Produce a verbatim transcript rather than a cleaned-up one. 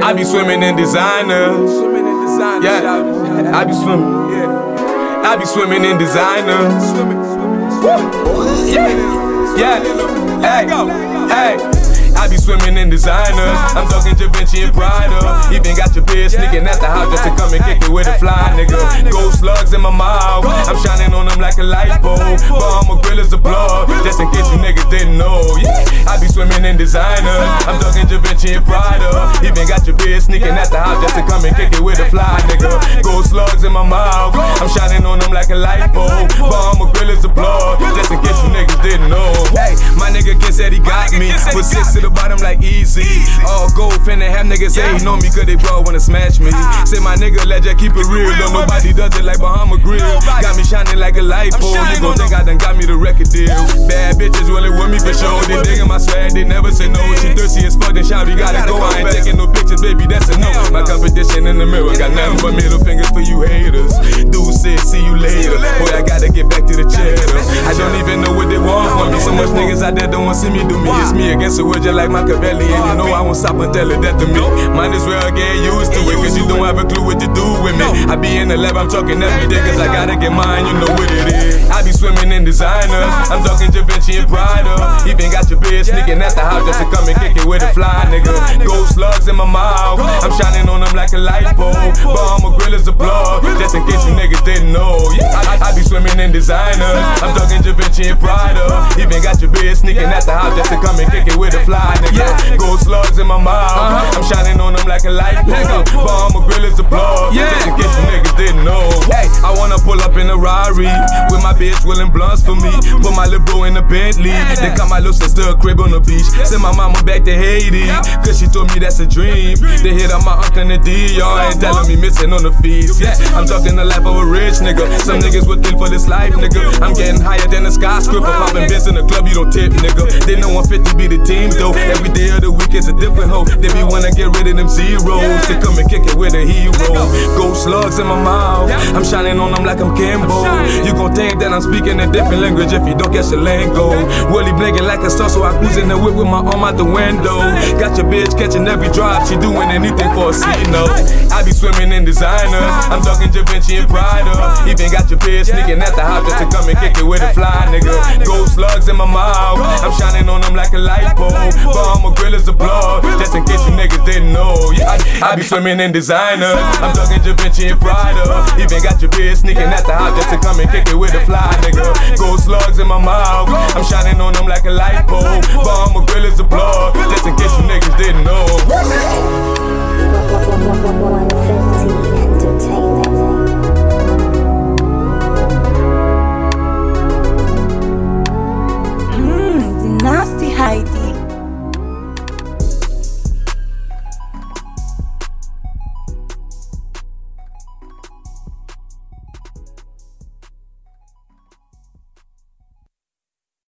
I be swimming in designer. Swimming in designer. Yeah, I be swimming. Yeah, I be swimming in designer. Yeah, yeah. Hey, hey. I be swimming in designer. I'm talking Da Vinci and Prada. Even got your bitch sneaking at the house just to come and kick it with a fly nigga. Gold slugs in my mouth, I'm shining on them like a light bulb. Bahama grill is a plug, just in case you niggas didn't know. Yeah, I be swimming in designer. I'm talking Da Vinci and Prada. Even got your bitch sneaking at the house just to come and kick it with a fly nigga. Gold slugs in my mouth, I'm shining on them like a light bulb. Bahama grill is a plug, just in case you niggas didn't know. Hey, my nigga Ken said he got me, put six to the bottom like easy. All gold, finna have niggas hating on me cause they bro wanna smash me. Say my nigga legend, keep it real, though nobody does it like Bahama Grill. Got me shining like a light pole, you gon' think I done got me the record deal. Bad bitches really with me for sure, they digging my swag, they never say no. She thirsty as fuck, then shout, we gotta go. I ain't taking no pictures, baby, that's a no. My competition in the mirror, got nothing but middle fingers for you haters. Dude said, see you later, boy I gotta get back to the cheddar. I don't even know what they want from me, so much niggas out there don't wanna see me do me. It's me against the world just like Machiavelli, and you know I won't stop until it death to me. Might as well get used to it, cause you don't have a clue what to do with me. I be in the lab, I'm talking every day, cause I gotta get mine, you know what it is. I be swimming in designer, I'm talking Da Vinci and Prada. Even got your bitch sneaking at the house just to come and kick it with a fly nigga. Gold slugs in my mouth, I'm shining on them like a light bulb. Bahama grill is a plug, just in case you niggas didn't know. Yeah, I, I be swimming in designer, I'm talking Da Vinci and Prada. Even got your bitch sneaking at the house just to come and kick it with a fly nigga. Gold slugs in my mouth, I'm shining on them like a light bulb. Bahama grill is a plug, just in case you niggas didn't know. Hey, I wanna pull up in a Rari with my bitch willing blunts for me. Put my little bro in a Bentley, then got my little sister a crib on the beach. Send my mama back to Haiti, cause she told me that's a dream. They hit up my uncle in the D R and telling me missing on the feast. Yeah, I'm talking the life of a rich nigga. Some niggas would kill for this life, nigga. I'm getting higher than a skyscraper. Popping bins in the club, you don't tip, nigga. They know one fifty be the team though. Every day of the week is a different hoe. They be wanna get rid of them zeros to come and kick it with a hero. Gold slugs in my mouth, I'm shining on them like I'm Kimbo. You gon' think that I'm speaking a different language if you don't catch the lingo. Willie blinking like a star, so I cruise in the whip with my arm out the window. Got your bitch catching every drop, she doing anything for a C-no. I be swimming in designer, I'm talking Da Vinci and Prada. Even got your bitch sneaking at the house just to come and kick it with a fly nigga. Gold slugs in my mouth, I'm shining on them like a light bulb. Bahama grill is a plug, just in case you niggas didn't know. Yeah, I, I be swimming in designer, I'm talking Da Vinci and Prada. Even got your bitch sneaking at the house just to come and kick it with a fly nigga. Gold slugs in my mouth, I'm shining on them like a light bulb. Bahama grill is a plug, just in case you niggas